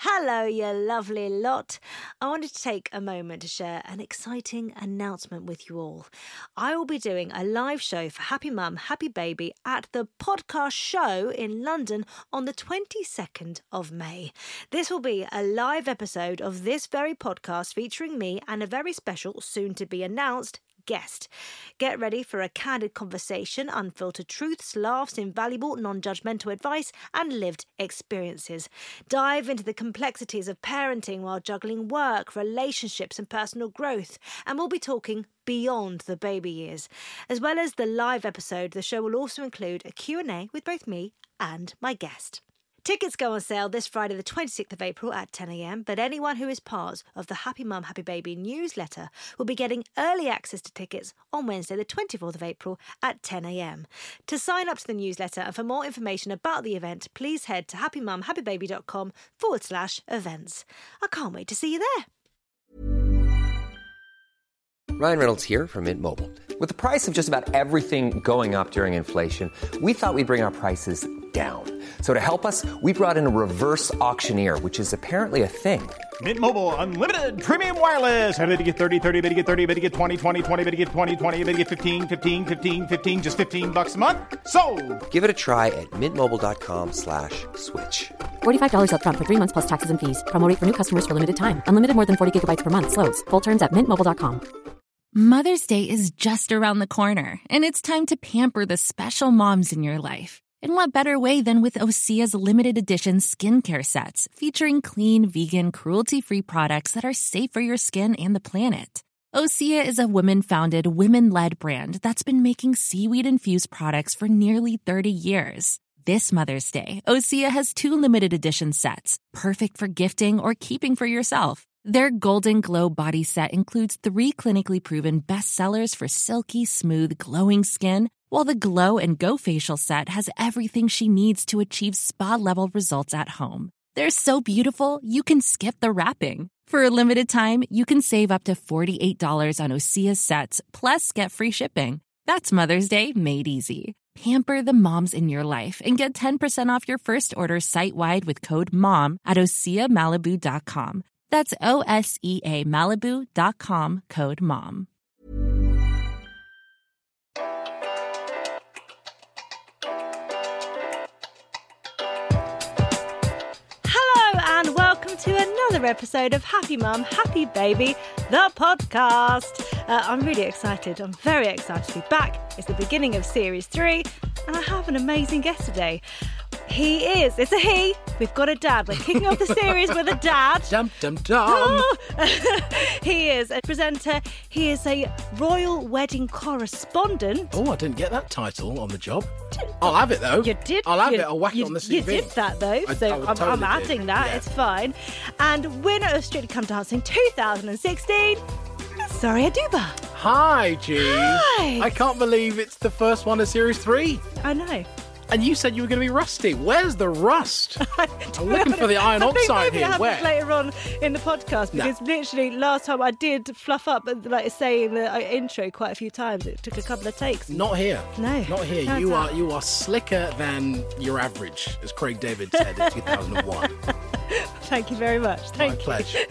Hello, you lovely lot. I wanted to take a moment to share an exciting announcement with you all. I will be doing a live show for Happy Mum, Happy Baby at the Podcast Show in London on the 22nd of May. This will be a live episode of this very podcast featuring me and a very special, soon-to-be-announced guest. Get ready for a candid conversation, unfiltered truths, laughs, invaluable, non-judgmental advice and lived experiences. Dive into the complexities of parenting while juggling work, relationships and personal growth, and we'll be talking beyond the baby years. As well as the live episode, the show will also include a Q&A with both me and my guest. Tickets go on sale this Friday the 26th of April at 10 a.m, but anyone who is part of the Happy Mum, Happy Baby newsletter will be getting early access to tickets on Wednesday the 24th of April at 10 a.m. To sign up to the newsletter and for more information about the event, please head to happymumhappybaby.com/events. I can't wait to see you there. Ryan Reynolds here from Mint Mobile. With the price of just about everything going up during inflation, we thought we'd bring our prices down. So to help us, we brought in a reverse auctioneer, which is apparently a thing. Mint Mobile Unlimited Premium Wireless. How to get 30, 30, bit to get 30, bit to get 20, 20, 20, bit to get 20, 20, bit to get 15, 15, 15, 15, just $15 a month? Sold! Give it a try at mintmobile.com/switch. $45 up front for 3 months plus taxes and fees. Promo rate for new customers for limited time. Unlimited more than 40 gigabytes per month. Slows full terms at mintmobile.com. Mother's Day is just around the corner, and it's time to pamper the special moms in your life. And what better way than with Osea's limited edition skincare sets, featuring clean, vegan, cruelty-free products that are safe for your skin and the planet. Osea is a women-founded, women-led brand that's been making seaweed-infused products for nearly 30 years. This Mother's Day, Osea has 2 limited edition sets, perfect for gifting or keeping for yourself. Their Golden Glow body set includes 3 clinically proven bestsellers for silky, smooth, glowing skin, while the Glow and Go facial set has everything she needs to achieve spa-level results at home. They're so beautiful, you can skip the wrapping. For a limited time, you can save up to $48 on Osea's sets, plus get free shipping. That's Mother's Day made easy. Pamper the moms in your life and get 10% off your first order site-wide with code MOM at OseaMalibu.com. That's OSEA Malibu.com, code MOM. Hello and welcome to another episode of Happy Mum, Happy Baby, the podcast. I'm really excited. I'm very excited to be back. It's the beginning of Series 3 and I have an amazing guest today. It's a he. We've got a dad. We're kicking off the series with a dad. Dum, dum, dum. Oh. He is a presenter. He is a royal wedding correspondent. Oh, I didn't get that title on the job. I'll have it, though. You did. I'll have it. I'll whack it on the CV. You did that, though, I'm adding that. Yeah. It's fine. And winner of Strictly Come Dancing 2016, Saria Duba. Hi, G. Hi. I can't believe it's the first one of Series 3. I know. And you said you were going to be rusty. Where's the rust? I'm looking for the iron oxide here. Maybe it Where? happens later on in the podcast because literally last time I did fluff up, like say in the intro quite a few times. It took a couple of takes. Not here. No. Not here. How's You are slicker than your average, as Craig David said in 2001. Thank you very much. Thank My you. pleasure.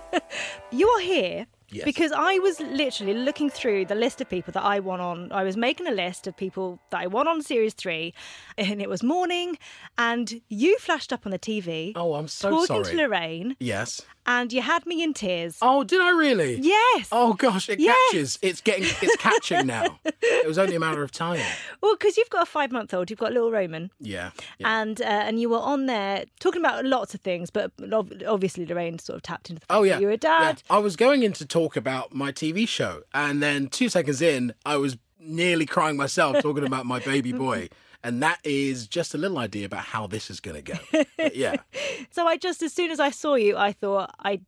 You are here. Yes. Because I was literally looking through the list of people that I want on. I was making a list of people that I want on Series 3, and it was morning, and you flashed up on the TV. Oh, I'm so sorry. Talking to Lorraine. Yes. And you had me in tears. Oh, did I really? Yes. Oh gosh, it Yes. catches. It's catching now. It was only a matter of time. Well, because you've got a 5-month-old, you've got little Roman. Yeah. And you were on there talking about lots of things, but obviously Lorraine sort of tapped into the fact Oh, yeah. that you were a dad. Yeah. I was going in to talk about my TV show, and then 2 seconds in, I was nearly crying myself talking about my baby boy. And that is just a little idea about how this is going to go. But yeah. So as soon as I saw you, I thought I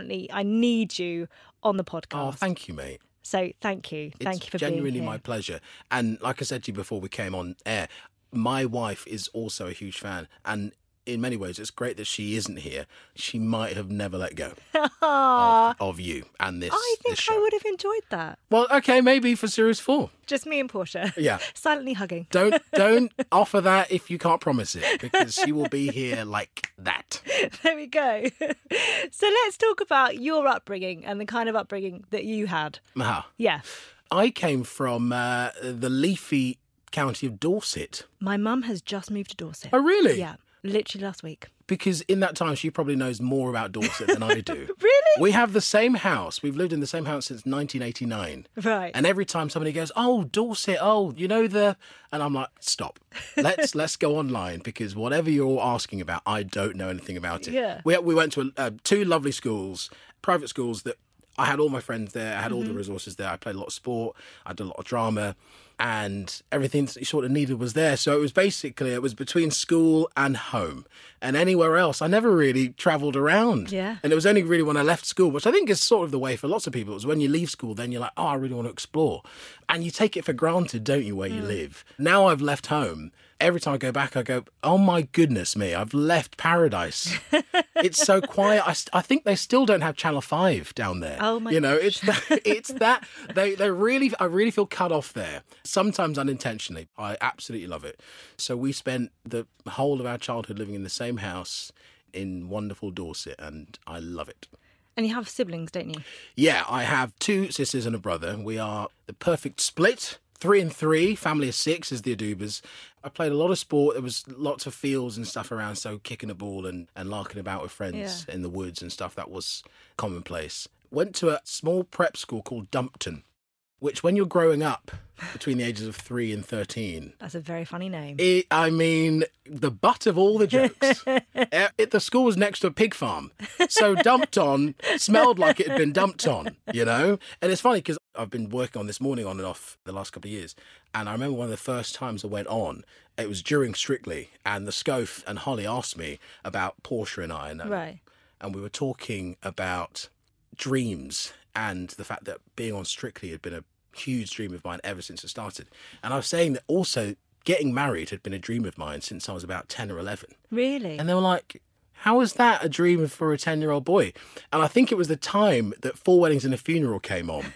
need you on the podcast. Oh, thank you, mate. So thank you. Thank you for being here. It's genuinely my pleasure. And like I said to you before we came on air, my wife is also a huge fan. And in many ways, it's great that she isn't here. She might have never let go of you and this. I think this show. I would have enjoyed that. Well, okay, maybe for series 4. Just me and Portia. Yeah. Silently hugging. Don't offer that if you can't promise it, because she will be here like that. There we go. So let's talk about your upbringing and the kind of upbringing that you had. Yeah. I came from the leafy county of Dorset. My mum has just moved to Dorset. Oh, really? Yeah. Literally last week. Because in that time, she probably knows more about Dorset than I do. Really? We have the same house. We've lived in the same house since 1989. Right. And every time somebody goes, oh, Dorset, oh, you know the... And I'm like, stop. Let's go online, because whatever you're all asking about, I don't know anything about it. Yeah. We went to 2 lovely schools, private schools that I had all my friends there. I had all the resources there. I played a lot of sport. I did a lot of drama. And everything that you sort of needed was there. So it was between school and home. And anywhere else, I never really travelled around. Yeah. And it was only really when I left school, which I think is sort of the way for lots of people. It was when you leave school, then you're like, oh, I really want to explore. And you take it for granted, don't you, where you live? Now I've left home. Every time I go back, I go, oh my goodness me, I've left paradise. It's so quiet. I think they still don't have Channel 5 down there. Oh my gosh. It's that I really feel cut off there. Sometimes unintentionally. I absolutely love it. So we spent the whole of our childhood living in the same house in wonderful Dorset, and I love it. And you have siblings, don't you? Yeah, I have 2 sisters and a brother. We are the perfect split. 3 and 3, family of 6 is the Adubas. I played a lot of sport. There was lots of fields and stuff around, so kicking a ball and larking about with friends in the woods and stuff, that was commonplace. Went to a small prep school called Dumpton, which when you're growing up between the ages of 3 and 13... That's a very funny name. The butt of all the jokes. The school was next to a pig farm. So dumped on smelled like it had been dumped on, you know? And it's funny because I've been working on this morning on and off the last couple of years. And I remember one of the first times I went on, it was during Strictly, and the Scof and Holly asked me about Portia and I. Right. And we were talking about dreams and the fact that being on Strictly had been a huge dream of mine ever since it started. And I was saying that also getting married had been a dream of mine since I was about 10 or 11. Really? And they were like, how is that a dream for a 10-year-old boy? And I think it was the time that 4 Weddings and a Funeral came on.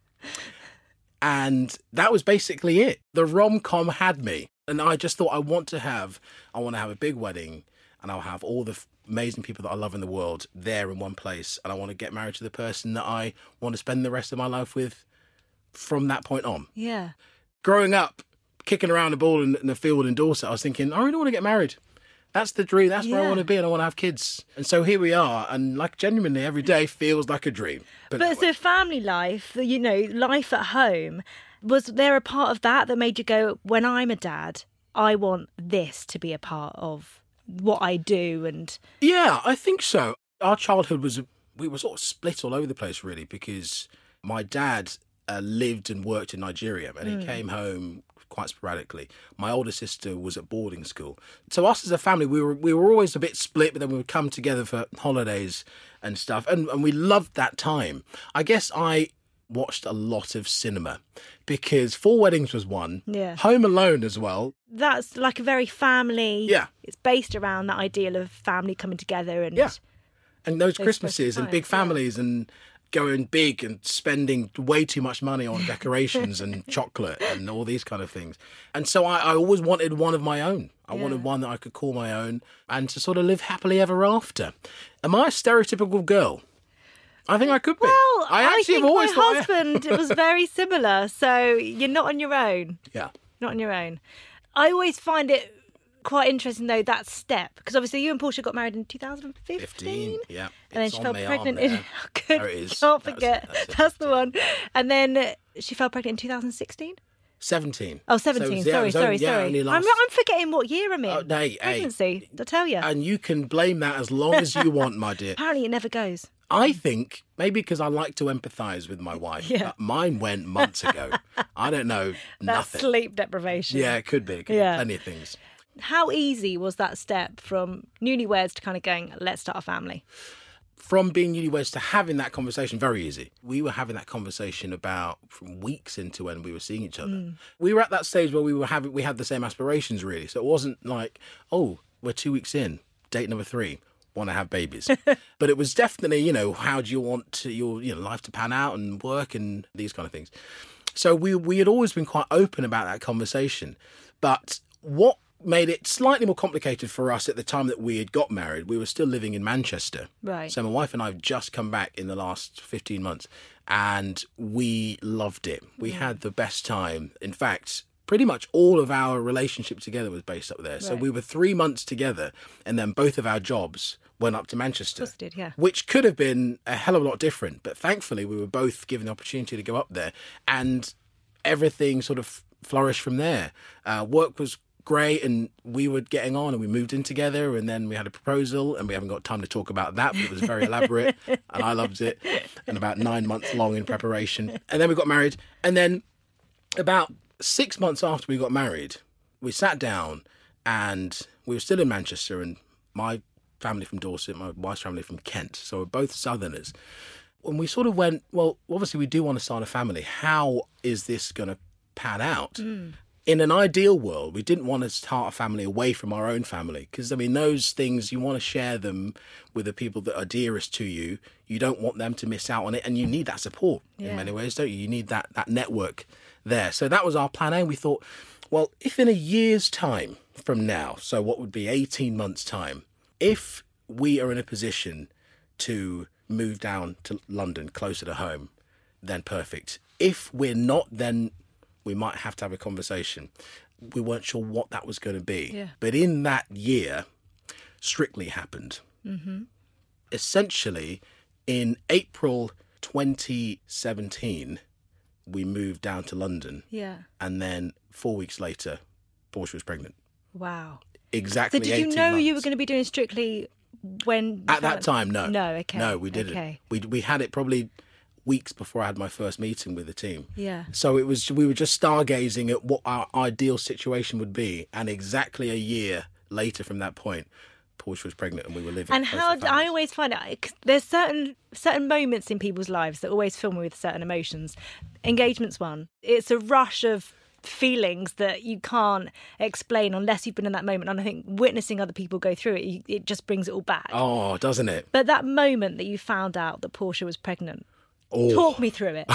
And that was basically it. The rom-com had me. And I just thought I want to have a big wedding, and I'll have all the amazing people that I love in the world there in one place. And I want to get married to the person that I want to spend the rest of my life with from that point on. Yeah. Growing up, kicking around the ball in the field in Dorset, I was thinking, I really want to get married. That's the dream. That's where I want to be, and I want to have kids. And so here we are, and like genuinely every day feels like a dream. But so family life, life at home, was there a part of that made you go, when I'm a dad, I want this to be a part of what I do? And yeah, I think so. Our childhood we were sort of split all over the place, really, because my dad lived and worked in Nigeria, and he came home quite sporadically. My older sister was at boarding school. So us as a family, we were always a bit split, but then we would come together for holidays and stuff. And we loved that time. I guess I watched a lot of cinema because 4 Weddings was one. Yeah. Home Alone as well. That's like a very family. Yeah. It's based around that ideal of family coming together and And those Christmases and big families and going big and spending way too much money on decorations and chocolate and all these kind of things. And so I always wanted one of my own. I wanted one that I could call my own and to sort of live happily ever after. Am I a stereotypical girl? I think I could be. Well, I actually think have always my husband was very similar. So you're not on your own. Yeah. Not on your own. I always find it quite interesting, though, that step. Because obviously you and Portia got married in 2015. 15, yeah. And then It's she on fell my pregnant arm in... there. Oh, good. There it is. Can't That's forget. it. That's the one. And then she fell pregnant in 2016? 17. Oh, 17. So, yeah, sorry. only last... I'm forgetting what year I'm in. Oh, hey. Pregnancy, I'll tell you. And you can blame that as long as you want, my dear. Apparently it never goes. I think maybe because I like to empathise with my wife. Yeah. But mine went months ago. I don't know That's nothing. sleep deprivation. Yeah, it could be. It could be plenty of things. How easy was that step from newlyweds to kind of going, let's start a family? From being newlyweds to having that conversation, very easy. We were having that conversation from weeks into when we were seeing each other. We were at that stage where we had the same aspirations, really. So it wasn't like, oh, we're 2 weeks in. date number 3, want to have babies. But it was definitely, you know, how do you want your life to pan out and work and these kind of things. So we had always been quite open about that conversation. But what made it slightly more complicated for us at the time that we had got married, we were still living in Manchester. Right. So my wife and I have just come back in the last 15 months and we loved it. We had the best time. In fact, pretty much all of our relationship together was based up there. So Right. we were 3 months together and then both of our jobs went up to Manchester. Of course it did, yeah. Which could have been a hell of a lot different. But thankfully, we were both given the opportunity to go up there and everything sort of flourished from there. Work was great and we were getting on and we moved in together and then we had a proposal and we haven't got time to talk about that, but it was very elaborate and I loved it, and about 9 months long in preparation. And then we got married, and then about 6 months after we got married, we sat down and we were still in Manchester, and my family from Dorset, my wife's family from Kent, so we're both Southerners. And we sort of went, well, obviously we do want to start a family. How is this going to pan out? In an ideal world, we didn't want to start a family away from our own family because, I mean, those things, you want to share them with the people that are dearest to you. You don't want them to miss out on it, and you need that support in many ways, don't you? You need that network there. So that was our plan A. We thought, well, if in a year's time from now, so what would be 18 months' time, if we are in a position to move down to London, closer to home, then perfect. If we're not, then we might have to have a conversation. We weren't sure what that was going to be. Yeah. But in that year, Strictly happened. Mm-hmm. Essentially, in April 2017, we moved down to London. Yeah. And then 4 weeks later, Portia was pregnant. Wow. Exactly. So did you 18 know you were months. going to be doing Strictly when... you At that found- time? No. No, okay. No, we didn't. Okay. We had it probably weeks before I had my first meeting with the team. Yeah. So we were just stargazing at what our ideal situation would be, and exactly a year later from that point, Portia was pregnant and we were living. And close how to I families. always find out, 'cause there's certain moments in people's lives that always fill me with certain emotions. Engagement's one. It's a rush of feelings that you can't explain unless you've been in that moment. And I think witnessing other people go through it, it just brings it all back. Oh, doesn't it? But that moment that you found out that Portia was pregnant, Oh. talk me through it.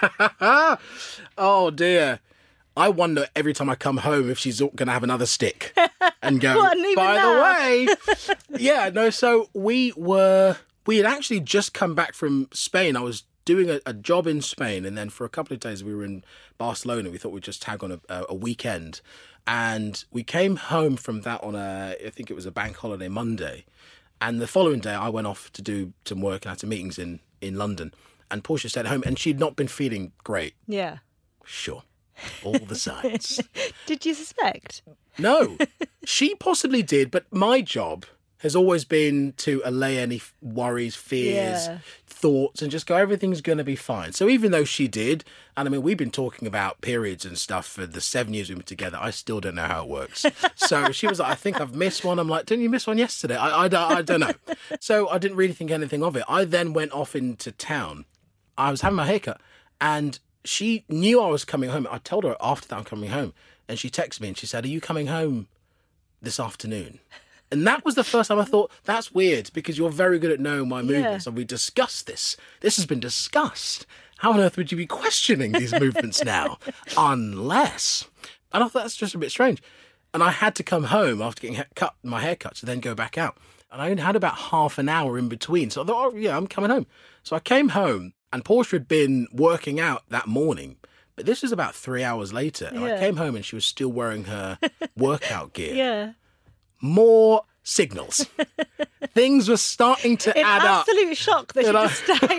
Oh dear. I wonder every time I come home if she's going to have another stick and go, What, and even by now?" the way. Yeah, no, so we had actually just come back from Spain. I was doing a job in Spain, and then for a couple of days we were in Barcelona. We thought we'd just tag on a weekend. And we came home from that on I think it was a bank holiday Monday. And the following day I went off to do some work and had some meetings in London. And Portia stayed at home, and she'd not been feeling great. Yeah. Sure. All the signs. Did you suspect? No, she possibly did, but my job has always been to allay any worries, fears, Yeah. thoughts, and just go, everything's going to be fine. So even though she did, and I mean, we've been talking about periods and stuff for the 7 years we've been together, I still don't know how it works. So she was like, I think I've missed one. I'm like, didn't you miss one yesterday? I don't know. So I didn't really think anything of it. I then went off into town. I was having my haircut, and she knew I was coming home. I told her after that I'm coming home, and she texted me and she said, "Are you coming home this afternoon?" And that was the first time I thought, that's weird, because you're very good at knowing my movements, and we discussed this. This has been discussed. How on earth would you be questioning these movements now? Unless... And I thought that's just a bit strange. And I had to come home after getting my hair cut to then go back out. And I only had about half an hour in between. So I thought, oh, yeah, I'm coming home. So I came home, and Portia had been working out that morning. But this was about 3 hours later. And I Yeah. came home and she was still wearing her workout gear. Yeah. More signals. Things were starting to In add up. absolute shock that she just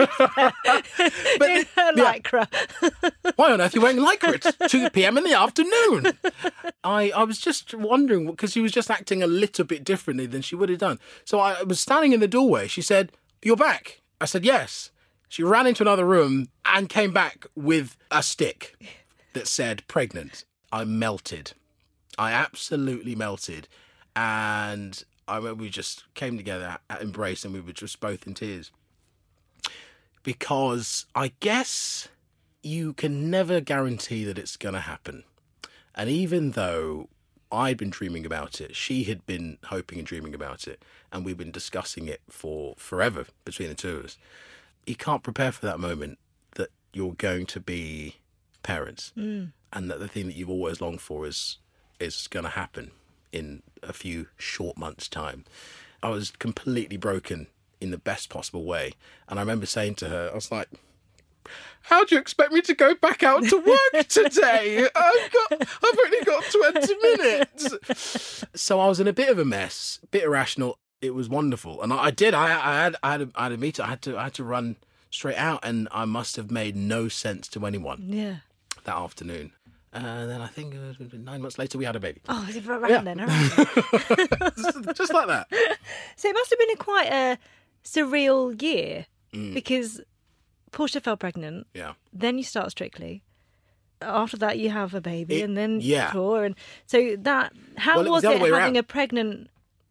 stayed there in her yeah. lycra. Why on earth are you wearing lycra at 2 p.m. in the afternoon? I was just wondering, because she was just acting a little bit differently than she would have done. So I was standing in the doorway. She said, "You're back?" I said, "Yes." She ran into another room and came back with a stick that said pregnant. I melted. I absolutely melted. And I remember we just came together at Embrace, and we were just both in tears. Because I guess you can never guarantee that it's going to happen. And even though I'd been dreaming about it. She had been hoping and dreaming about it. And we've been discussing it for forever between the two of us. You can't prepare for that moment that you're going to be parents. And that the thing that you've always longed for is going to happen in a few short months' time. I was completely broken in the best possible way. And I remember saying to her, I was like, how do you expect me to go back out to work today? I've only got 20 minutes. So I was in a bit of a mess, a bit irrational. It was wonderful. And I had a meeting. I had to run straight out, and I must have made no sense to anyone that afternoon. And then I think 9 months later we had a baby. Oh, is it around then? Around then. Just like that. So it must have been quite a surreal year because Portia fell pregnant. Yeah. Then you start Strictly. After that, you have a baby, and then tour. And so that, how was it having a pregnant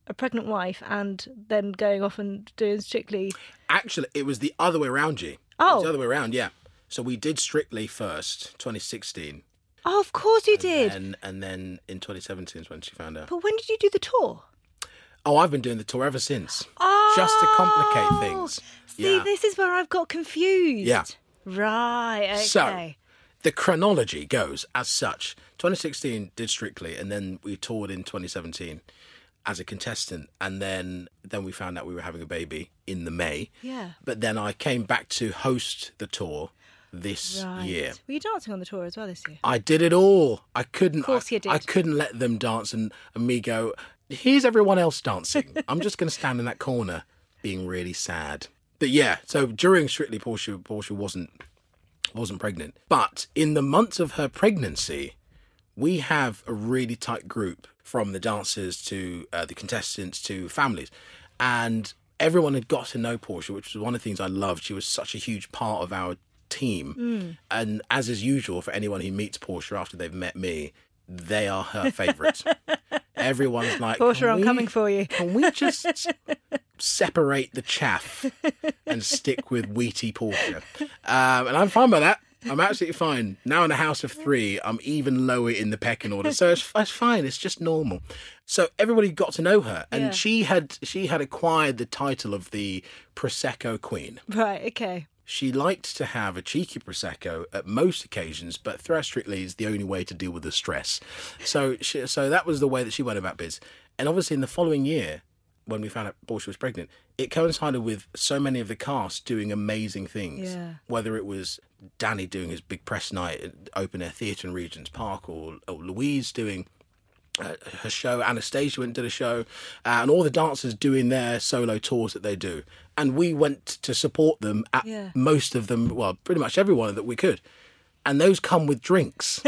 wife and then going off and doing Strictly? Actually, it was the other way around, G. Oh. It was the other way around, yeah. So we did Strictly first, 2016. Oh, of course you did. And then in 2017 is when she found out. But when did you do the tour? Oh, I've been doing the tour ever since. Oh. Just to complicate things. See, this is where I've got confused. Yeah. Right, okay. So, the chronology goes as such. 2016 did Strictly, and then we toured in 2017 as a contestant, and then we found out we were having a baby in the May. Yeah. But then I came back to host the tour this year. Were you dancing on the tour as well this year? I did it all. I couldn't. Of course you did. I couldn't let them dance and me go, here's everyone else dancing. I'm just going to stand in that corner being really sad. But yeah, so during Strictly, Portia wasn't pregnant. But in the months of her pregnancy, we have a really tight group, from the dancers to the contestants to families. And everyone had got to know Portia, which was one of the things I loved. She was such a huge part of our team. And as is usual for anyone who meets Portia after they've met me, they are her favourites. Everyone's like, Portia, I'm coming for you. Can we just separate the chaff and stick with wheaty Portia? And I'm fine by that. I'm absolutely fine. Now in a house of three, I'm even lower in the pecking order. So it's fine. It's just normal. So everybody got to know her. And she had acquired the title of the Prosecco Queen. Right, okay. She liked to have a cheeky Prosecco at most occasions, but throughout Strictly is the only way to deal with the stress. So that was the way that she went about biz. And obviously in the following year, when we found out Portia was pregnant, it coincided with so many of the cast doing amazing things. Yeah. Whether it was Danny doing his big press night at Open Air Theatre in Regent's Park, or Louise doing her show, Anastasia went and did a show, and all the dancers doing their solo tours that they do. And we went to support them at most of them, well, pretty much everyone that we could. And those come with drinks.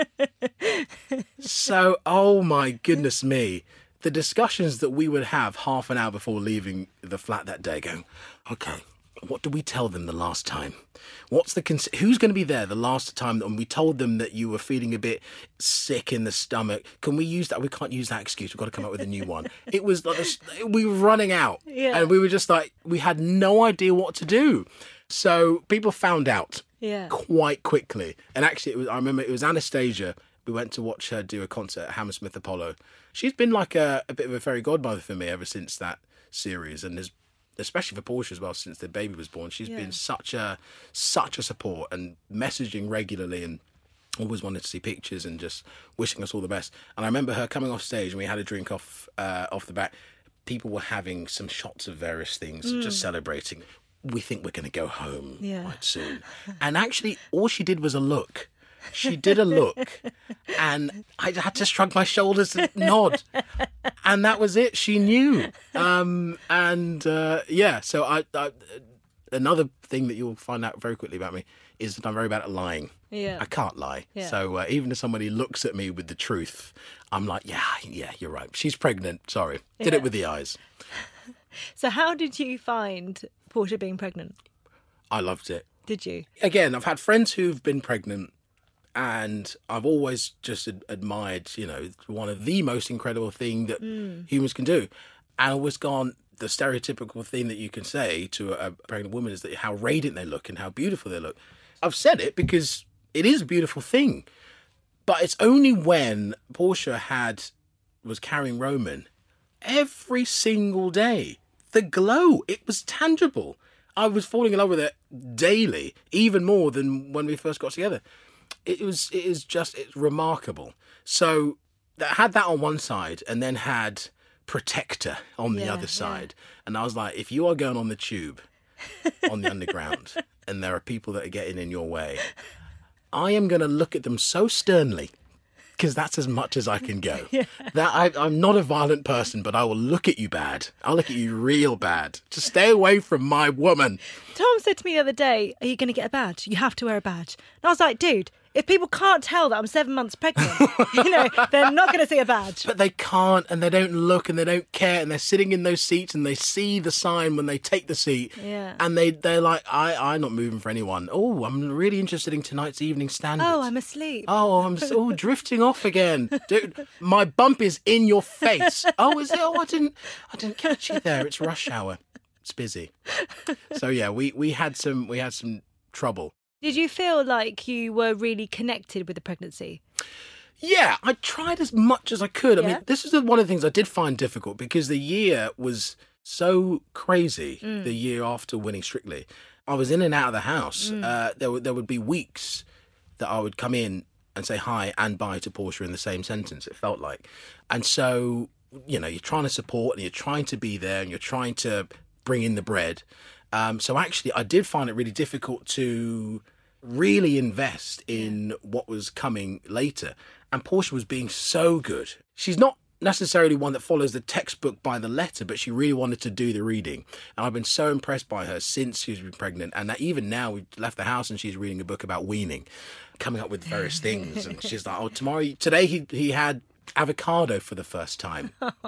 So, oh my goodness me. The discussions that we would have half an hour before leaving the flat that day, going, okay, what did we tell them the last time? Who's going to be there the last time? And we told them that you were feeling a bit sick in the stomach. Can we use that? We can't use that excuse. We've got to come up with a new one. It was like we were running out. Yeah. And we were just like, we had no idea what to do. So people found out quite quickly. And actually, I remember it was Anastasia. We went to watch her do a concert at Hammersmith Apollo. She's been like a bit of a fairy godmother for me ever since that series, and especially for Portia as well, since the baby was born. She's been such a support, and messaging regularly, and always wanted to see pictures and just wishing us all the best. And I remember her coming off stage, and we had a drink off the back. People were having some shots of various things, just celebrating. We think we're going to go home quite soon. And actually, all she did was a look. She did a look, and I had to shrug my shoulders and nod, and that was it. She knew, So I another thing that you'll find out very quickly about me is that I'm very bad at lying. Yeah, I can't lie. Yeah. So even if somebody looks at me with the truth, I'm like, yeah, you're right. She's pregnant. Sorry, did it with the eyes. So how did you find Portia being pregnant? I loved it. Did you? Again, I've had friends who've been pregnant. And I've always just admired, one of the most incredible thing that humans can do. And always gone, the stereotypical thing that you can say to a pregnant woman is that how radiant they look and how beautiful they look. I've said it because it is a beautiful thing. But it's only when Portia had was carrying Roman, every single day, the glow, it was tangible. I was falling in love with it daily, even more than when we first got together. It's remarkable. So that had that on one side and then had Protector on the other side. And I was like, if you are going on the tube, on the underground, and there are people that are getting in your way, I am going to look at them so sternly, because that's as much as I can go. That I'm not a violent person, but I will look at you bad. I'll look at you real bad. Just stay away from my woman. Tom said to me the other day, are you going to get a badge? You have to wear a badge. And I was like, dude, if people can't tell that I'm 7 months pregnant, they're not going to see a badge. But they can't, and they don't look, and they don't care, and they're sitting in those seats, and they see the sign when they take the seat, and they're like, I'm not moving for anyone. Oh, I'm really interested in tonight's Evening Standard. Oh, I'm asleep. Oh, I'm so drifting off again. Dude, my bump is in your face. Oh, is it? Oh, I didn't catch you there. It's rush hour. It's busy. So yeah, we had some trouble. Did you feel like you were really connected with the pregnancy? Yeah, I tried as much as I could. I mean, this is one of the things I did find difficult, because the year was so crazy, the year after winning Strictly. I was in and out of the house. There would be weeks that I would come in and say hi and bye to Portia in the same sentence, it felt like. And so, you're trying to support, and you're trying to be there, and you're trying to bring in the bread. So actually, I did find it really difficult to really invest in what was coming later. And Portia was being so good. She's not necessarily one that follows the textbook by the letter, but she really wanted to do the reading. And I've been so impressed by her since she's been pregnant. And that even now, we've left the house and she's reading a book about weaning, coming up with various things. And she's like, today he had avocado for the first time.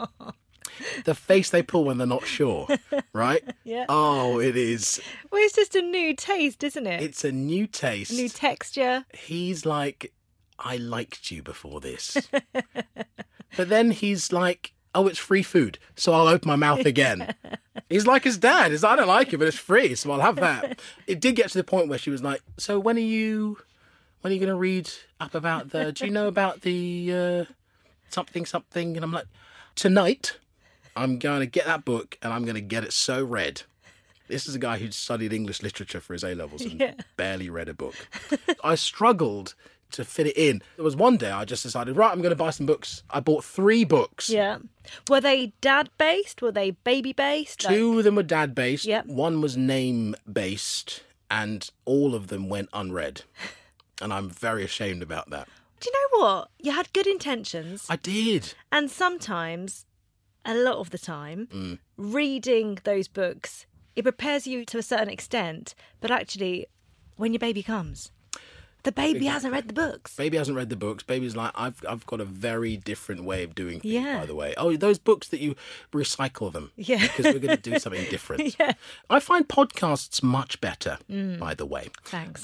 The face they pull when they're not sure, right? Yeah. Oh, it is. Well, it's just a new taste, isn't it? It's a new taste. New texture. He's like, I liked you before this. But then he's like, oh, it's free food, so I'll open my mouth again. He's like his dad. He's like, I don't like it, but it's free, so I'll have that. It did get to the point where she was like, so when are you going to read up about do you know about the something? And I'm like, tonight I'm going to get that book and I'm going to get it so read. This is a guy who studied English literature for his A-levels and barely read a book. I struggled to fit it in. There was one day I just decided, right, I'm going to buy some books. I bought 3 books. Yeah. Were they dad-based? Were they baby-based? 2 of them were dad-based. Yep. 1 was name-based. And all of them went unread. And I'm very ashamed about that. Do you know what? You had good intentions. I did. And sometimes, a lot of the time, reading those books, it prepares you to a certain extent, but actually, when your baby comes, the baby hasn't read the books. Baby hasn't read the books. Baby's like, I've got a very different way of doing things, by the way. Oh, those books that you recycle them. Yeah. Because we're going to do something different. Yeah. I find podcasts much better, by the way. Thanks.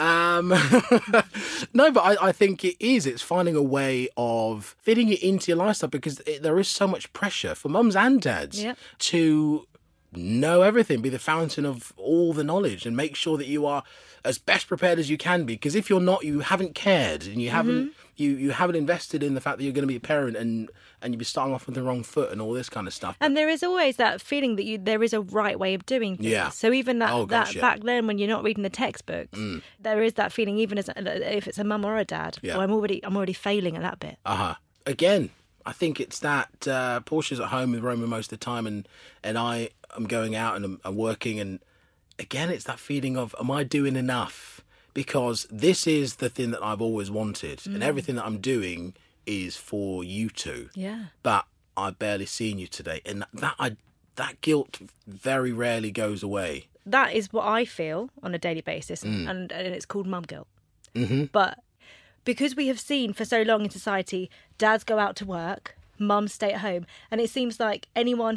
No, but I think it is. It's finding a way of fitting it into your lifestyle, because there is so much pressure for mums and dads to know everything, be the fountain of all the knowledge, and make sure that you are as best prepared as you can be. Because if you're not, you haven't cared, and you haven't you haven't invested in the fact that you're going to be a parent, and you'll be starting off with the wrong foot and all this kind of stuff. And there is always that feeling that there is a right way of doing things. Yeah. So even back then, when you're not reading the textbooks, there is that feeling, even if it's a mum or a dad. Yeah. Oh, I'm already failing at that bit. Again, I think it's that Portia's at home with Roman most of the time, and I am going out and I'm working, and again, it's that feeling of, am I doing enough? Because this is the thing that I've always wanted, and everything that I'm doing is for you two. Yeah. But I've barely seen you today, and that guilt very rarely goes away. That is what I feel on a daily basis, and it's called mum guilt. Mm-hmm. But because we have seen for so long in society, dads go out to work, mums stay at home, and it seems like anyone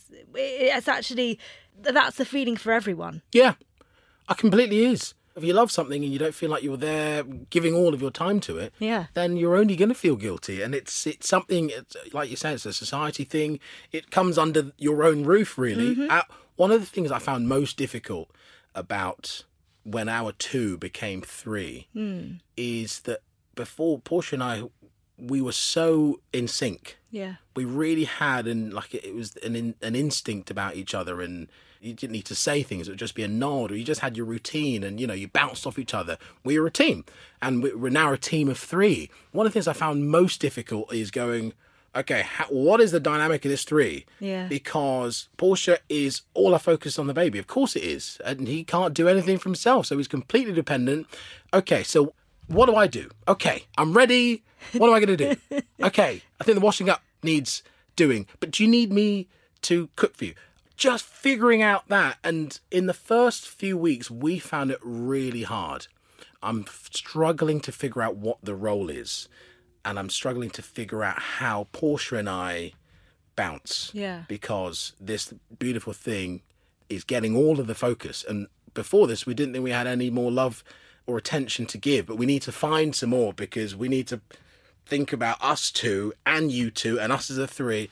that's the feeling for everyone. Yeah, it completely is. If you love something and you don't feel like you're there giving all of your time to it, then you're only going to feel guilty. And it's something, like you say, it's a society thing. It comes under your own roof, really. Mm-hmm. One of the things I found most difficult about when our 2 became 3 is that before, Portia and I we were so in sync. Yeah. We really had, and like it was an instinct about each other, and you didn't need to say things. It would just be a nod, or you just had your routine, and you bounced off each other. We were a team, and we're now a team of 3. One of the things I found most difficult is going, okay, what is the dynamic of this 3? Yeah. Because Portia is all our focus on the baby. Of course it is, and he can't do anything for himself, so he's completely dependent. Okay, so what do I do? Okay, I'm ready. What am I going to do? Okay, I think the washing up needs doing, but do you need me to cook for you? Just figuring out that. And in the first few weeks, we found it really hard. I'm struggling to figure out what the role is, and I'm struggling to figure out how Portia and I bounce. Yeah. Because this beautiful thing is getting all of the focus. And before this, we didn't think we had any more love or attention to give, but we need to find some more, because we need to think about us 2 and you 2 and us as a 3.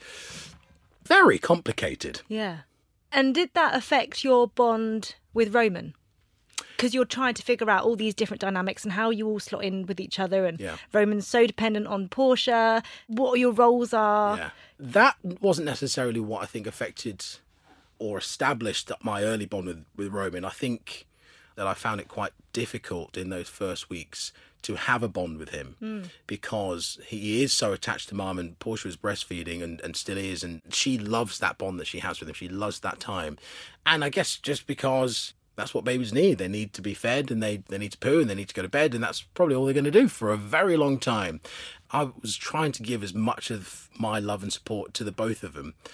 Very complicated. Yeah. And did that affect your bond with Roman? Because you're trying to figure out all these different dynamics and how you all slot in with each other, and Roman's so dependent on Portia, what your roles are. Yeah. That wasn't necessarily what I think affected or established my early bond with Roman. I think that I found it quite difficult in those first weeks to have a bond with him, because he is so attached to Mum, and Portia was breastfeeding and still is, and she loves that bond that she has with him. She loves that time. And I guess just because that's what babies need. They need to be fed, and they need to poo, and they need to go to bed, and that's probably all they're going to do for a very long time. I was trying to give as much of my love and support to the both of them.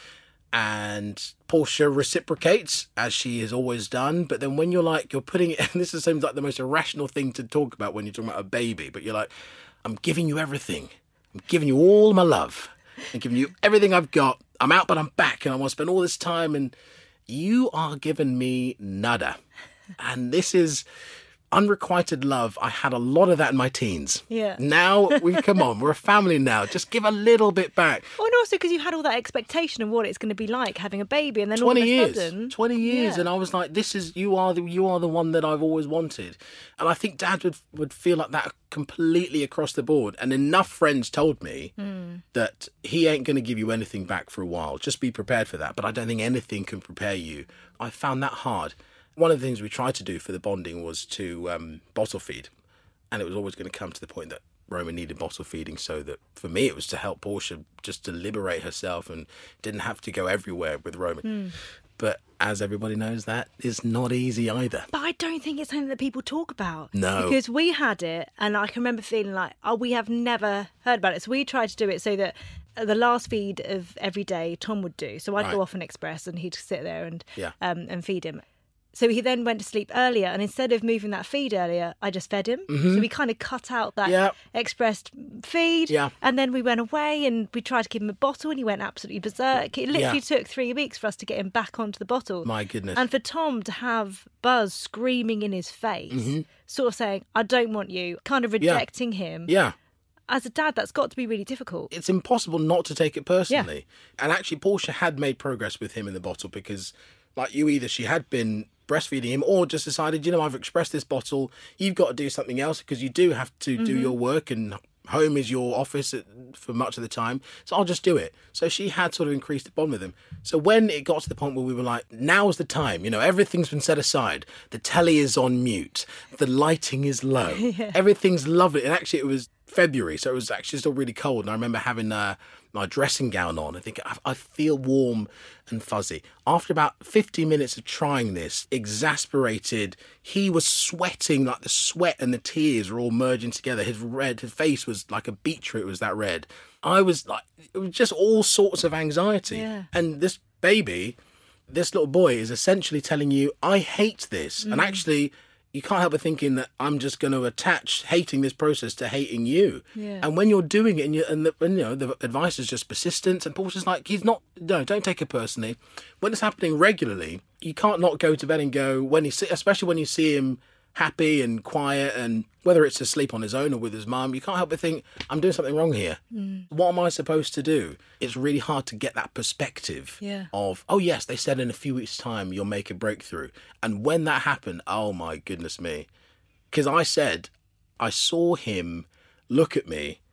And Portia reciprocates, as she has always done. But then when you're putting it, and this seems like the most irrational thing to talk about when you're talking about a baby, but you're like, I'm giving you everything. I'm giving you all my love. I'm giving you everything I've got. I'm out, but I'm back, and I want to spend all this time, and you are giving me nada. And this is unrequited love. I had a lot of that in my teens. Yeah. Now, come on, we're a family now. Just give a little bit back. Oh, and also because you had all that expectation of what it's going to be like having a baby, and then 20 all of a years, sudden... 20 years, Yeah. and I was like, you are the one that I've always wanted. And I think Dad would feel like that completely across the board. And enough friends told me that he ain't going to give you anything back for a while. Just be prepared for that. But I don't think anything can prepare you. I found that hard. One of the things we tried to do for the bonding was to bottle feed. And it was always going to come to the point that Roman needed bottle feeding, so that for me it was to help Portia just to liberate herself and didn't have to go everywhere with Roman. But as everybody knows, that is not easy either. But I don't think it's something that people talk about. No. Because we had it, and I can remember feeling like, we have never heard about it. So we tried to do it so that the last feed of every day Tom would do. So I'd go off and express, and he'd sit there and feed him. So he then went to sleep earlier, and instead of moving that feed earlier, I just fed him. So we kind of cut out that expressed feed, and then we went away and we tried to give him a bottle, and he went absolutely berserk. It literally took 3 weeks for us to get him back onto the bottle. My goodness. And for Tom to have Buzz screaming in his face, sort of saying, I don't want you, kind of rejecting him. Yeah. As a dad, that's got to be really difficult. It's impossible not to take it personally. Yeah. And actually, Portia had made progress with him in the bottle, because like you, either she had been breastfeeding him or just decided, I've expressed this bottle, you've got to do something else, because you do have to do your work, and home is your office for much of the time, so I'll just do it. So she had sort of increased the bond with him. So when it got to the point where we were like, now's the time, everything's been set aside, the telly is on mute, the lighting is low, everything's lovely. And actually it was February, so it was actually still really cold, and I remember having my dressing gown on. I think I feel warm and fuzzy. After about 50 minutes of trying this, exasperated, he was sweating, like the sweat and the tears were all merging together. His face was like a beetroot, it was that red. I was like, it was just all sorts of anxiety. Yeah. And this baby, this little boy is essentially telling you, I hate this. And actually, you can't help but thinking that I'm just going to attach hating this process to hating you. Yeah. And when you're doing it, and the advice is just persistence, and Paul's just like, don't take it personally. When it's happening regularly, you can't not go to bed and go, especially when you see him happy and quiet, and whether it's asleep on his own or with his mum, you can't help but think, I'm doing something wrong here. What am I supposed to do? It's really hard to get that perspective of, oh yes, they said in a few weeks' time you'll make a breakthrough. And when that happened, oh my goodness me. Because I saw him look at me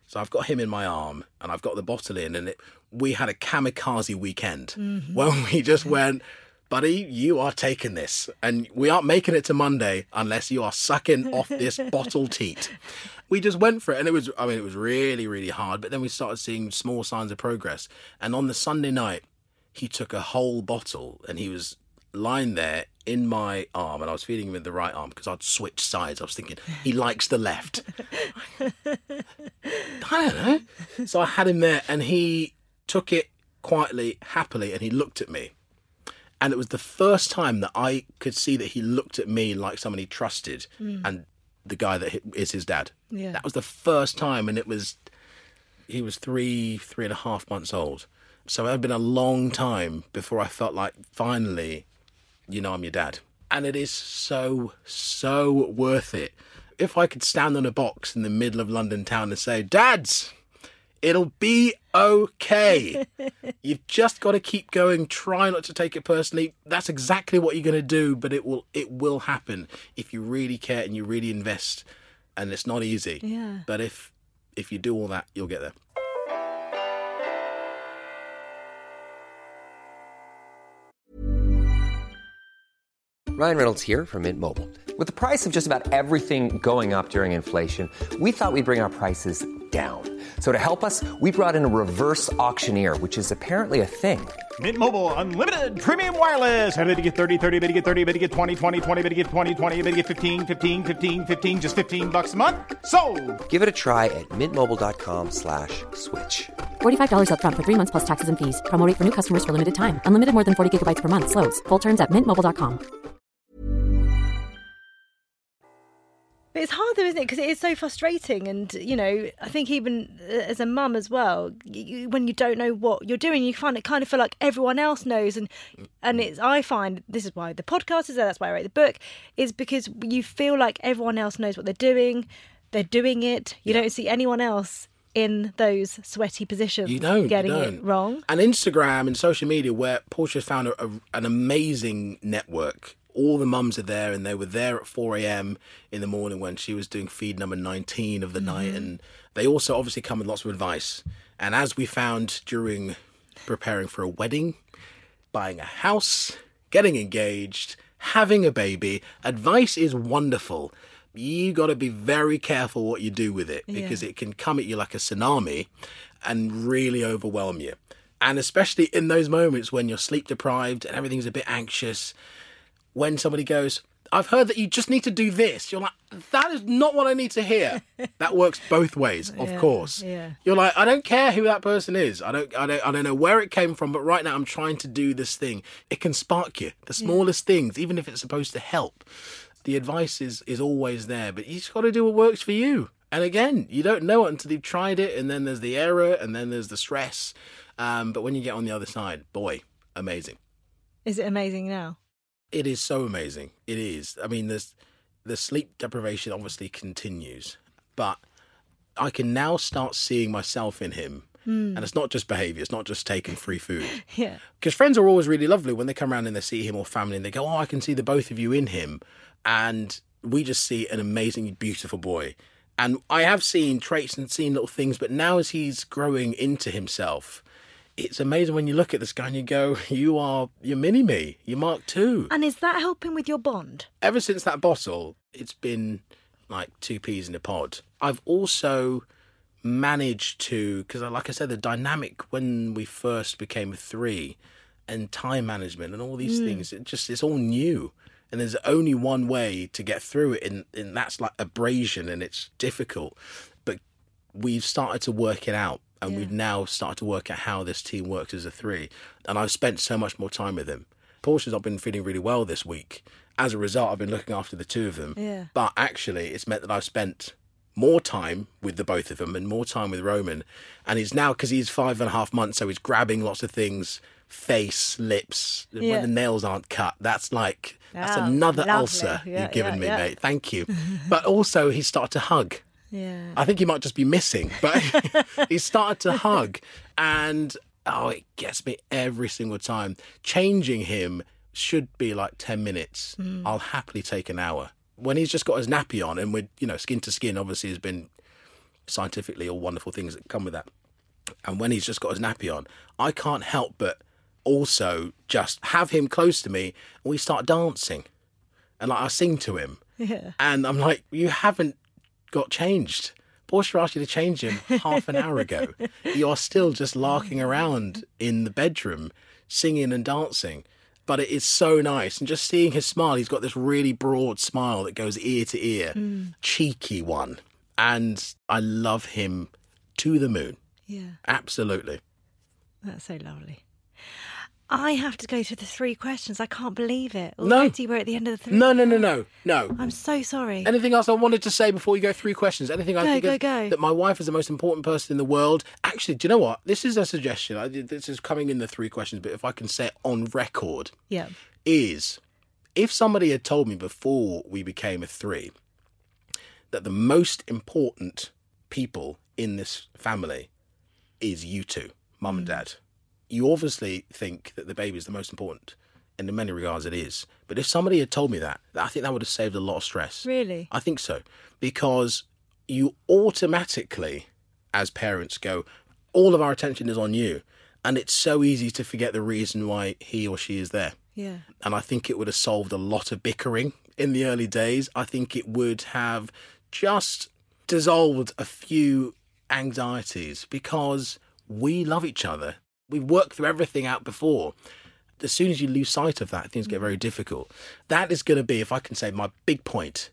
So I've got him in my arm and I've got the bottle in, and we had a kamikaze weekend when we just went, buddy, you are taking this and we aren't making it to Monday unless you are sucking off this bottle teat. We just went for it, and it was really, really hard, but then we started seeing small signs of progress. And on the Sunday night, he took a whole bottle and he was lying there in my arm, and I was feeding him with the right arm because I'd switched sides. I was thinking, he likes the left. I don't know. So I had him there and he took it quietly, happily, and he looked at me. And it was the first time that I could see that he looked at me like someone he trusted and the guy that is his dad. Yeah. That was the first time, and he was 3.5 months old. So it had been a long time before I felt like, finally, I'm your dad. And it is so, so worth it. If I could stand on a box in the middle of London town and say, Dads, it'll be okay. You've just got to keep going. Try not to take it personally. That's exactly what you're going to do, but it will happen if you really care and you really invest. And it's not easy. Yeah. But if you do all that, you'll get there. Ryan Reynolds here from Mint Mobile. With the price of just about everything going up during inflation, we thought we'd bring our prices down. So to help us, we brought in a reverse auctioneer, which is apparently a thing. Mint Mobile Unlimited Premium Wireless. How to get 30, 30, bit to get 30, bit to get 20, 20, 20, bit to get 20, 20, bit to get 15, 15, 15, 15, just $15 a month? Sold! Give it a try at mintmobile.com/switch. $45 up front for 3 months plus taxes and fees. Promo rate for new customers for limited time. Unlimited more than 40 gigabytes per month. Slows full terms at mintmobile.com. But it's hard though, isn't it? Because it is so frustrating. And, I think even as a mum as well, when you don't know what you're doing, you kind of feel like everyone else knows. And I find this is why the podcast is there. That's why I wrote the book, is because you feel like everyone else knows what they're doing. They're doing it. You don't see anyone else in those sweaty positions getting it wrong. And Instagram and social media, where Portia's found an amazing network. All the mums are there, and they were there at 4 a.m. in the morning when she was doing feed number 19 of the night. And they also obviously come with lots of advice. And as we found during preparing for a wedding, buying a house, getting engaged, having a baby, advice is wonderful. You got to be very careful what you do with it, because it can come at you like a tsunami and really overwhelm you. And especially in those moments when you're sleep deprived and everything's a bit anxious, when somebody goes, I've heard that you just need to do this. You're like, that is not what I need to hear. That works both ways, of course. Yeah. You're like, I don't care who that person is. I don't know where it came from, but right now I'm trying to do this thing. It can spark you. The smallest things, even if it's supposed to help. The advice is always there, but you just got to do what works for you. And again, you don't know it until you've tried it, and then there's the error, and then there's the stress. But when you get on the other side, boy, amazing. Is it amazing now? It is so amazing. It is. I mean, the sleep deprivation obviously continues, but I can now start seeing myself in him. And it's not just behaviour. It's not just taking free food. Yeah. Because friends are always really lovely when they come around and they see him, or family, and they go, oh, I can see the both of you in him. And we just see an amazing, beautiful boy. And I have seen traits and seen little things, but now as he's growing into himself, it's amazing when you look at this guy and you go, you're mini-me, you're Mark II. And is that helping with your bond? Ever since that bottle, it's been like two peas in a pod. I've also managed to, because like I said, the dynamic when we first became three, and time management and all these things, it's all new. And there's only one way to get through it, and that's like abrasion, and it's difficult. But we've started to work it out. And we've now started to work out how this team works as a three. And I've spent so much more time with him. Portia's not been feeling really well this week. As a result, I've been looking after the two of them. Yeah. But actually, it's meant that I've spent more time with the both of them and more time with Roman. And he's now, because he's 5.5 months, so he's grabbing lots of things, face, lips, when the nails aren't cut. That's like, that's another ulcer you've given me, mate. Thank you. But also, he's started to hug. Yeah, I think he might just be missing, but he started to hug, and it gets me every single time. Changing him should be like 10 minutes. I'll happily take an hour. When he's just got his nappy on and we're, skin to skin, obviously has been scientifically all wonderful things that come with that. And when he's just got his nappy on, I can't help but also just have him close to me and we start dancing. And like I sing to him. Yeah. And I'm like, you haven't got changed. Portia asked you to change him half an hour ago. You are still just larking around in the bedroom, singing and dancing. But it is so nice. And just seeing his smile, he's got this really broad smile that goes ear to ear. Cheeky one. And I love him to the moon. Yeah. Absolutely. That's so lovely. I have to go to the 3 questions. I can't believe it. No. Already we're at the end of the 3. No. I'm so sorry. Anything else I wanted to say before you go 3 questions? Anything I think Go. that my wife is the most important person in the world? Actually, do you know what? This is a suggestion. This is coming in the 3 questions, but if I can say it on record, Yeah. is if somebody had told me before we became a 3 that the most important people in this family is you two, mum and dad. You obviously think that the baby is the most important, and in many regards it is. But if somebody had told me that, I think that would have saved a lot of stress. Really? I think so. Because you automatically, as parents, go, all of our attention is on you. And it's so easy to forget the reason why he or she is there. Yeah. And I think it would have solved a lot of bickering in the early days. I think it would have just dissolved a few anxieties because we love each other. We've worked through everything out before. As soon as you lose sight of that, things get very difficult. That is going to be, if I can say, my big point.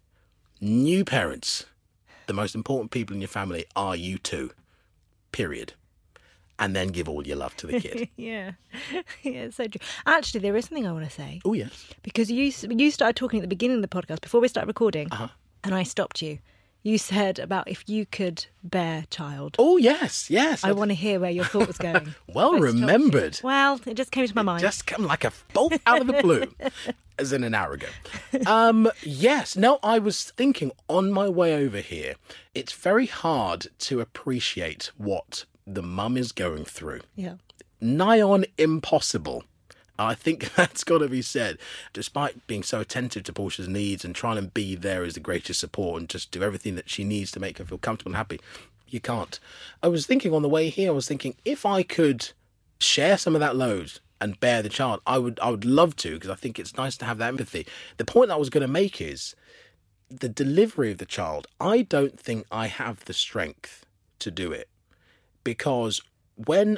New parents, the most important people in your family are you two, period. And then give all your love to the kid. Yeah. Yeah, it's so true. Actually, there is something I want to say. Oh, yes. Because you started talking at the beginning of the podcast, before we started recording, and I stopped you. You said about if you could bear child. Oh, yes. I want to hear where your thought was going. Well remembered. Well, it just came to my mind. Just come like a bolt out of the blue, as in an hour ago. Yes. No, I was thinking on my way over here, it's very hard to appreciate what the mum is going through. Yeah. Nigh on impossible. I think that's got to be said. Despite being so attentive to Portia's needs and trying to be there as the greatest support and just do everything that she needs to make her feel comfortable and happy, you can't. I was thinking on the way here, if I could share some of that load and bear the child, I would love to, because I think it's nice to have that empathy. The point I was going to make is the delivery of the child. I don't think I have the strength to do it, because when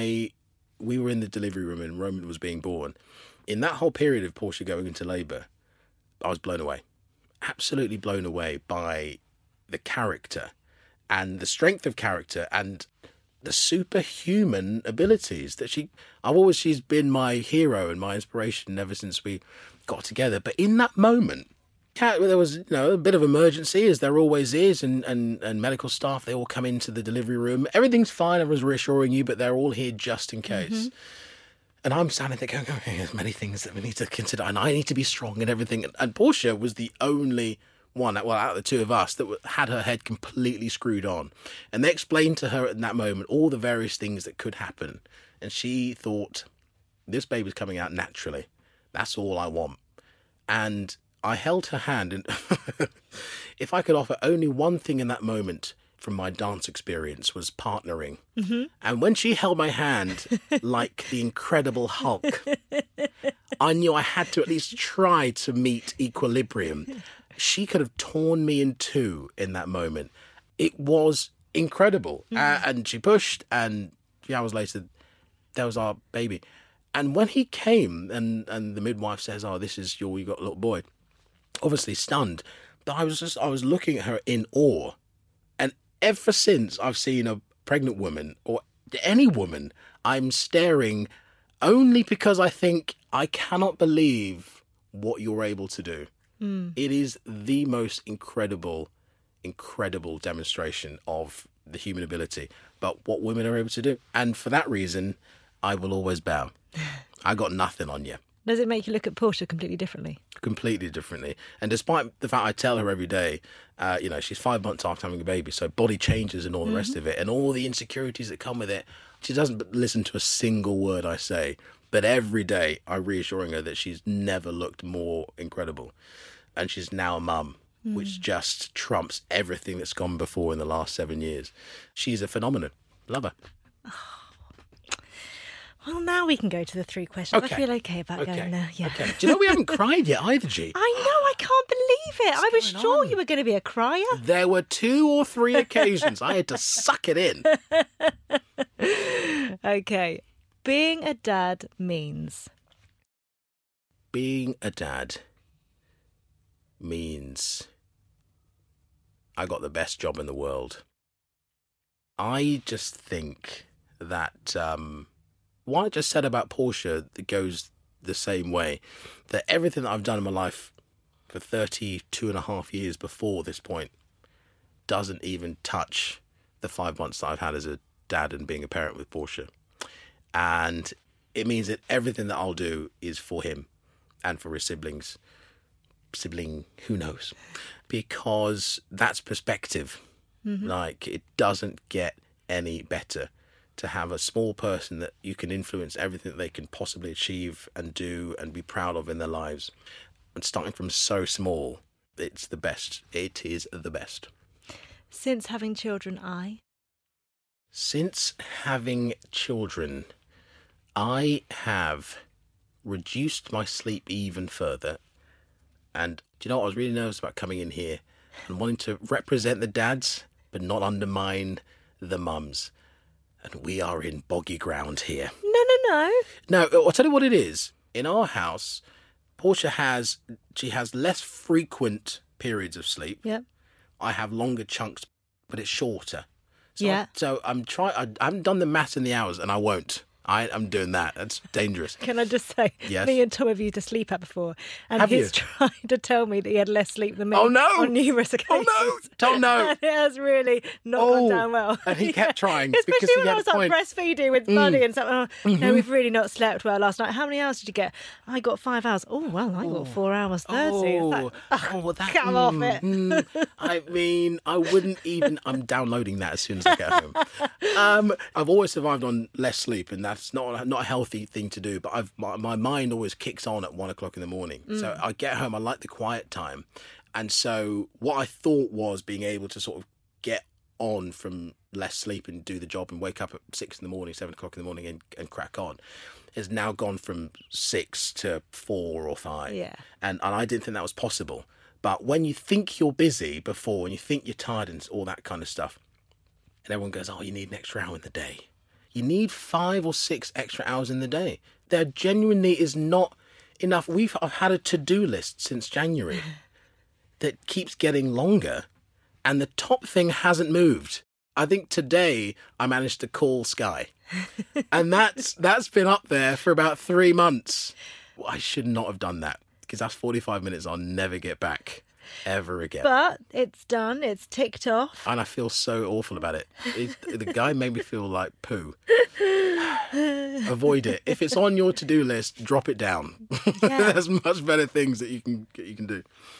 we were in the delivery room and Roman was being born, in that whole period of Portia going into labour, I was blown away. Absolutely blown away by the character and the strength of character and the superhuman abilities that she's been my hero and my inspiration ever since we got together. But in that moment, there was a bit of emergency, as there always is, and medical staff, they all come into the delivery room. Everything's fine, everyone's reassuring you, but they're all here just in case. Mm-hmm. And I'm standing there going, there's many things that we need to consider, and I need to be strong and everything. And Portia was the only one, out of the two of us, that had her head completely screwed on. And they explained to her in that moment all the various things that could happen. And she thought, this baby's coming out naturally. That's all I want. And I held her hand, and if I could offer only one thing in that moment from my dance experience, was partnering. Mm-hmm. And when she held my hand like the Incredible Hulk, I knew I had to at least try to meet equilibrium. She could have torn me in two in that moment. It was incredible. Mm-hmm. And she pushed, and a few hours later, there was our baby. And when he came, and the midwife says, this is you got a little boy. Obviously stunned, but I was looking at her in awe. And ever since I've seen a pregnant woman, or any woman, I'm staring only because I think, I cannot believe what you're able to do. It is the most incredible demonstration of the human ability, but what women are able to do. And for that reason, I will always bow. I got nothing on you. Does it make you look at Portia completely differently? Completely differently. And despite the fact I tell her every day, she's 5 months after having a baby, so body changes and all the rest of it, and all the insecurities that come with it, she doesn't listen to a single word I say. But every day I'm reassuring her that she's never looked more incredible. And she's now a mum. which just trumps everything that's gone before in the last 7 years. She's a phenomenon. Love her. Well, now we can go to the 3 questions. Okay. I feel okay about going there. Yeah. Okay. Do you know we haven't cried yet either, G? I know, I can't believe it. I was sure you were going to be a crier. There were 2 or 3 occasions I had to suck it in. Okay. Being a dad means... Being a dad means I got the best job in the world. I just think that what I just said about Portia goes the same way, that everything that I've done in my life for 32 and a half years before this point doesn't even touch the 5 months that I've had as a dad and being a parent with Portia. And it means that everything that I'll do is for him and for his siblings. Sibling, who knows? Because that's perspective. Like, it doesn't get any better to have a small person that you can influence everything that they can possibly achieve and do and be proud of in their lives. And starting from so small, it's the best. It is the best. Since having children, Since having children, I have reduced my sleep even further. And do you know what? I was really nervous about coming in here and wanting to represent the dads, but not undermine the mums. And we are in boggy ground here. No. No, I'll tell you what it is. In our house, Portia has less frequent periods of sleep. Yep. I have longer chunks, but it's shorter. So Yeah. I haven't done the maths in the hours, and I won't. I'm doing that. That's dangerous. Can I just say, Yes. me and Tom have used a sleep app before, and Have he's you? tried to tell me that he had less sleep than me Oh, no! on numerous occasions. Oh, no! Tom, no! And it has really not gone down well. And he kept trying Especially because he when I had was a point. like breastfeeding with Buddy and stuff. No, we've really not slept well last night. How many hours did you get? I got 5 hours. Oh, well, I got 4 hours 30. It's like, come off it. I mean, I wouldn't even... I'm downloading that as soon as I get home. I've always survived on less sleep, and that's not a healthy thing to do, but my mind always kicks on at 1 o'clock in the morning. So I get home, I like the quiet time. And so what I thought was being able to sort of get on from less sleep and do the job and wake up at 6 in the morning, 7 o'clock in the morning and crack on has now gone from 6 to 4 or 5. Yeah. And I didn't think that was possible. But when you think you're busy before and you think you're tired and all that kind of stuff, and everyone goes, oh, you need an extra hour in the day. You need 5 or 6 extra hours in the day. There genuinely is not enough. I've had a to-do list since January that keeps getting longer, and the top thing hasn't moved. I think today I managed to call Sky, and that's been up there for about 3 months. Well, I should not have done that, because that's 45 minutes I'll never get back ever again. But it's done. It's ticked off. And I feel so awful about it. The guy made me feel like poo. Avoid it. If it's on your to-do list, drop it down. Yeah. There's much better things that you can do.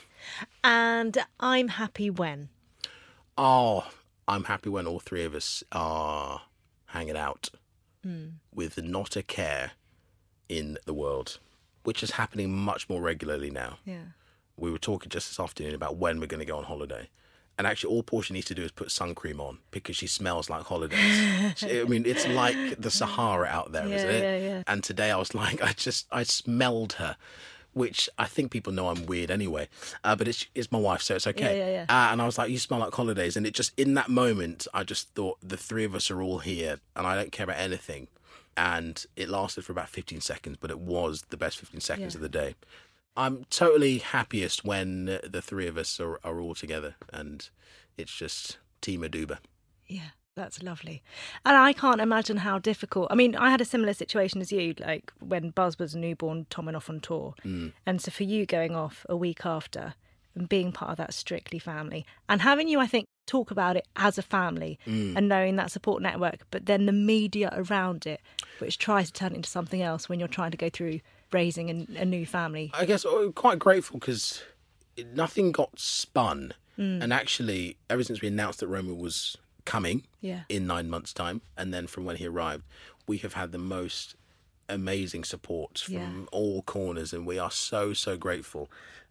And I'm happy when? Oh, I'm happy when all 3 of us are hanging out with not a care in the world, which is happening much more regularly now. Yeah. We were talking just this afternoon about when we're going to go on holiday. And actually, all Portia needs to do is put sun cream on because she smells like holidays. I mean, it's like the Sahara out there, isn't it? Yeah. And today I was like, I smelled her, which I think people know I'm weird anyway. But it's my wife, so it's okay. Yeah. And I was like, you smell like holidays. And it just, in that moment, I just thought the 3 of us are all here and I don't care about anything. And it lasted for about 15 seconds, but it was the best 15 seconds of the day. I'm totally happiest when the 3 of us are all together, and it's just Team Aduba. Yeah, that's lovely. And I can't imagine how difficult. I mean, I had a similar situation as you, like when Buzz was a newborn, Tom went off on tour. And so for you going off a week after and being part of that Strictly family and having you, I think, talk about it as a family and knowing that support network, but then the media around it, which tries to turn it into something else when you're trying to go through raising a new family. I guess I'm quite grateful because nothing got spun. And actually, ever since we announced that Roma was coming in 9 months' time, and then from when he arrived, we have had the most amazing support from all corners, and we are so, so grateful.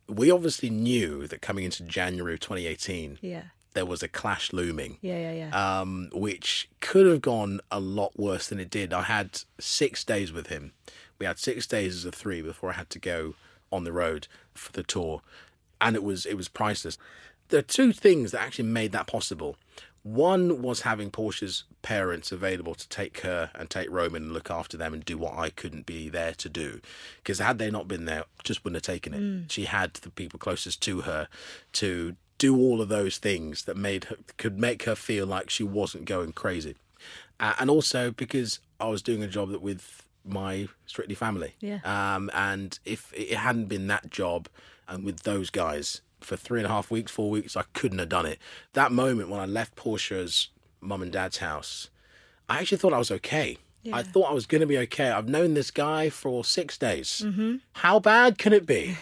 we obviously knew that coming into January of 2018, Yeah. there was a clash looming. Yeah. Which could have gone a lot worse than it did. I had 6 days with him. We had 6 days as a three before I had to go on the road for the tour. And it was priceless. There are two things that actually made that possible. One was having Portia's parents available to take her and take Roman and look after them and do what I couldn't be there to do. Because had they not been there, just wouldn't have taken it. She had the people closest to her to do all of those things that could make her feel like she wasn't going crazy. And also because I was doing a job that with my Strictly family. Yeah. And if it hadn't been that job and with those guys for 3.5 weeks, 4 weeks, I couldn't have done it. That moment when I left Portia's mum and dad's house, I actually thought I was okay. Yeah. I thought I was going to be okay. I've known this guy for 6 days. Mm-hmm. How bad can it be?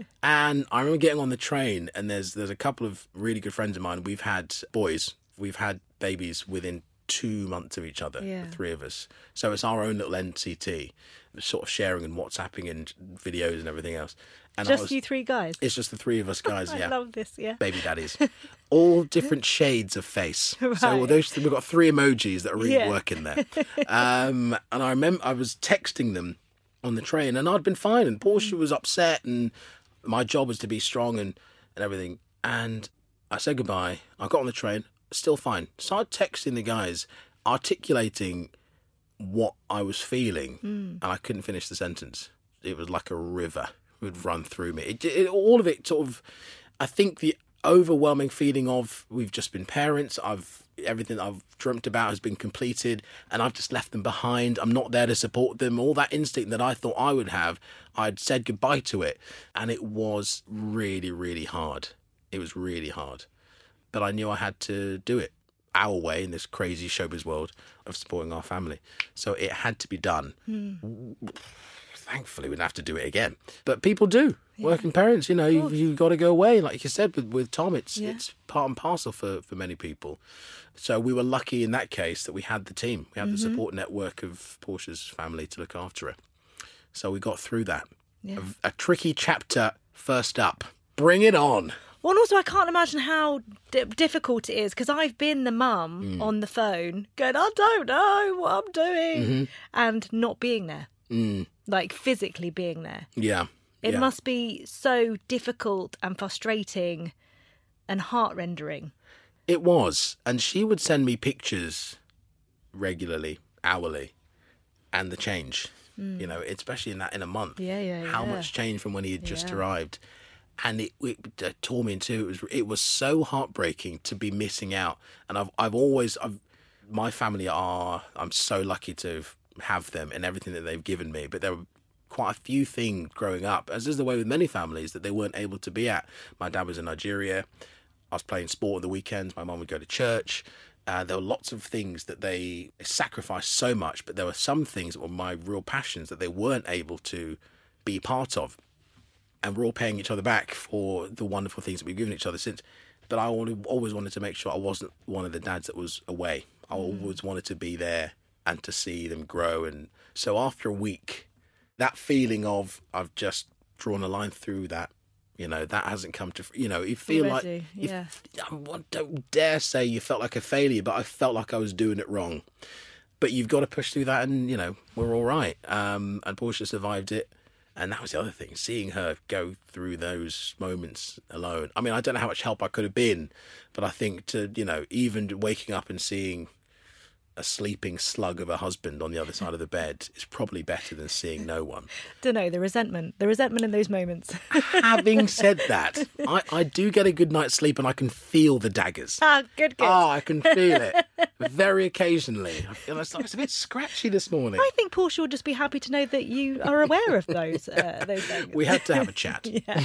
And I remember getting on the train, and there's a couple of really good friends of mine. We've had boys. We've had babies within 2 months of each other, Yeah. the three of us. So it's our own little NCT, sort of sharing and WhatsApping and videos and everything else. And Just you three guys? It's just the three of us guys, yeah. I love this, yeah. Baby daddies. All different shades of face. Right. So we've got 3 emojis that are really Yeah. working there. And I remember I was texting them on the train, and I'd been fine, and Portia was upset, and my job was to be strong and everything. And I said goodbye. I got on the train, still fine. Started texting the guys, articulating what I was feeling, and I couldn't finish the sentence. It was like a river would run through me. All of it sort of, I think the overwhelming feeling of we've just been parents, everything I've dreamt about has been completed, and I've just left them behind. I'm not there to support them. All that instinct that I thought I would have, I'd said goodbye to it, and it was really, really hard. It was really hard, but I knew I had to do it our way in this crazy showbiz world of supporting our family. So it had to be done. Thankfully, we didn't have to do it again. But people do. Yeah. Working parents, you've got to go away. Like you said with Tom, it's part and parcel for many people. So we were lucky in that case that we had the team. We had the support network of Portia's family to look after her. So we got through that. Yeah. A tricky chapter first up. Bring it on. Well, and also I can't imagine how difficult it is, because I've been the mum on the phone going, I don't know what I'm doing, and not being there, like physically being there. Yeah. It must be so difficult and frustrating and heart-rendering. It was. And she would send me pictures regularly, hourly, and the change, especially in a month. How much changed from when he had just arrived. And it tore me into it was so heartbreaking to be missing out. And my family I'm so lucky to have them and everything that they've given me. But there were quite a few things growing up, as is the way with many families, that they weren't able to be at. My dad was in Nigeria. I was playing sport on the weekends. My mum would go to church. There were lots of things that they sacrificed so much, but there were some things that were my real passions that they weren't able to be part of. And we're all paying each other back for the wonderful things that we've given each other since. But I always wanted to make sure I wasn't one of the dads that was away. I always wanted to be there and to see them grow. And so after a week, that feeling of I've just drawn a line through that, that hasn't come to, you feel already, like, I don't dare say you felt like a failure, but I felt like I was doing it wrong. But you've got to push through that, and, we're all right. And Portia survived it. And that was the other thing, seeing her go through those moments alone. I mean, I don't know how much help I could have been, but I think even waking up and seeing a sleeping slug of a husband on the other side of the bed is probably better than seeing no one. Don't know, the resentment in those moments. Having said that, I do get a good night's sleep and I can feel the daggers. Good. I can feel it very occasionally. I feel it's a bit scratchy this morning. I think Portia would just be happy to know that you are aware of those daggers. We had to have a chat. Yeah.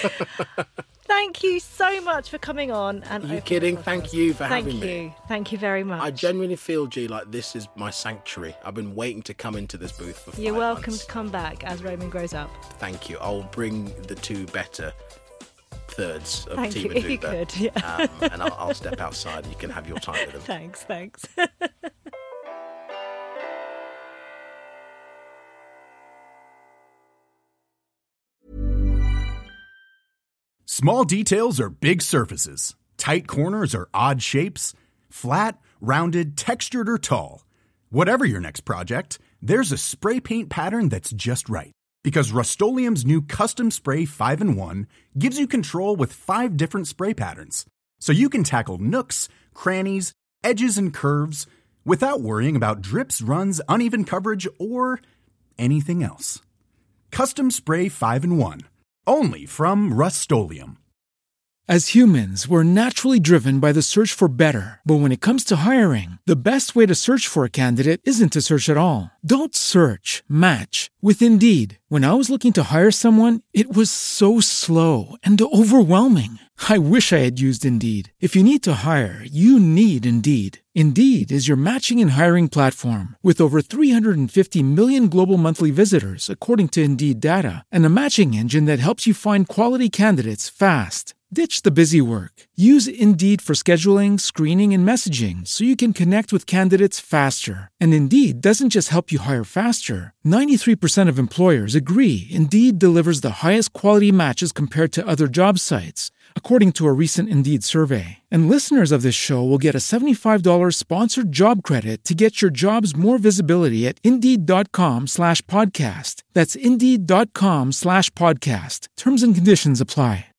Thank you so much for coming on. And Are you kidding? Thank you for having me. Thank you very much. I genuinely feel, G, like this is my sanctuary. I've been waiting to come into this booth for 5 You're welcome months. to come back as Roman grows up. Thank you. I'll bring the 2 better thirds of Thank Team you, if you Aduba. could, yeah. And I'll step outside and you can have your time with them. Thanks. Small details are big surfaces. Tight corners are odd shapes. Flat, rounded, textured, or tall. Whatever your next project, there's a spray paint pattern that's just right. Because Rust-Oleum's new Custom Spray 5-in-1 gives you control with 5 different spray patterns. So you can tackle nooks, crannies, edges, and curves without worrying about drips, runs, uneven coverage, or anything else. Custom Spray 5-in-1. Only from Rust-Oleum. As humans, we're naturally driven by the search for better. But when it comes to hiring, the best way to search for a candidate isn't to search at all. Don't search, match with Indeed. When I was looking to hire someone, it was so slow and overwhelming. I wish I had used Indeed. If you need to hire, you need Indeed. Indeed is your matching and hiring platform with over 350 million global monthly visitors, according to Indeed data, and a matching engine that helps you find quality candidates fast. Ditch the busy work. Use Indeed for scheduling, screening, and messaging so you can connect with candidates faster. And Indeed doesn't just help you hire faster. 93% of employers agree Indeed delivers the highest quality matches compared to other job sites, according to a recent Indeed survey. And listeners of this show will get a $75 sponsored job credit to get your jobs more visibility at Indeed.com/podcast. That's Indeed.com/podcast. Terms and conditions apply.